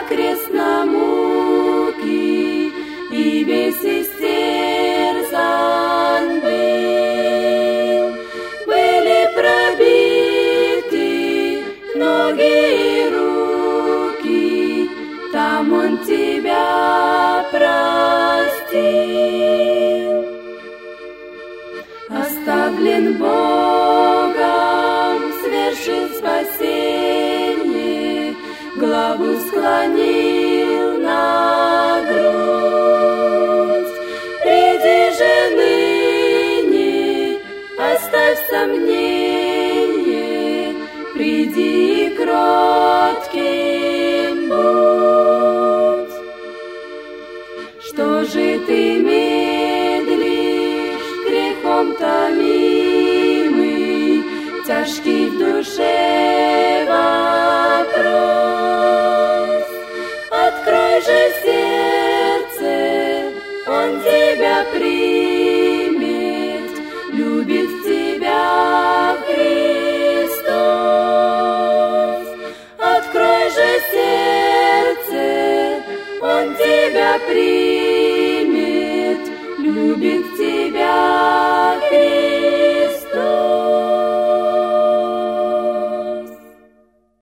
крест на муки, и весь истерзан был. Были пробиты ноги и руки, там Он тебя простил. Оставлен Богом, свершит спасение, главу склонил на грудь. Приди же ныне, оставь сомнение, приди и кротким будь. Что же ты медлишь, грехом томимый, тяжкий в душе вопрос? Открой же сердце, Он тебя примет, любит тебя Христос. Открой же сердце, Он тебя примет, любит тебя.